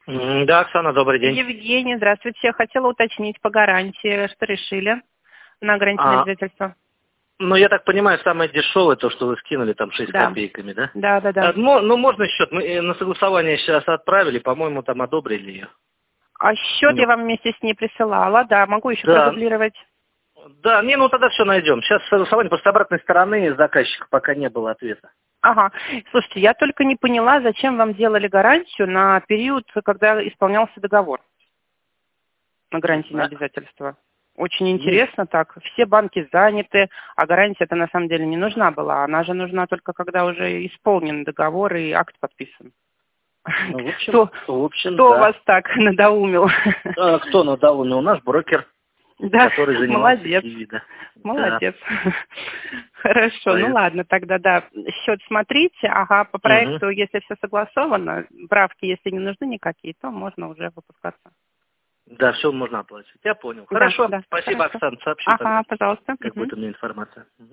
Да, Оксана, добрый день. Евгений, здравствуйте. Я хотела уточнить по гарантии, что решили на гарантийное обязательство. Ну, я так понимаю, самое дешевое, то, что вы скинули, там 6 Да. копейками, да? Да. Ну, можно счет. Мы на согласование сейчас отправили, по-моему, там одобрили ее. А счет я вам вместе с ней присылала, да, могу еще Да. продублировать. Да, ну тогда все найдем. Сейчас согласование, просто с обратной стороны заказчика пока не было ответа. Ага. Слушайте, я только не поняла, зачем вам делали гарантию на период, когда исполнялся договор на гарантийное обязательство. Очень интересно так. Все банки заняты, а гарантия-то на самом деле не нужна была. Она же нужна только когда уже исполнен договор и акт подписан. Ну, в общем, Кто да. вас так надоумил? Кто надоумил? Наш брокер, Да, который занимался молодец. Киви, да. Молодец. Хорошо, ну ладно, тогда да. Счет смотрите, ага, по Мгм. проекту, если все согласовано, правки, если не нужны никакие, то можно уже выпускаться. Да, все можно оплачивать. Я понял. Да, Хорошо. да, Спасибо, хорошо. Оксана. Сообщу тогда, Ага, пожалуйста. как будет у меня информация.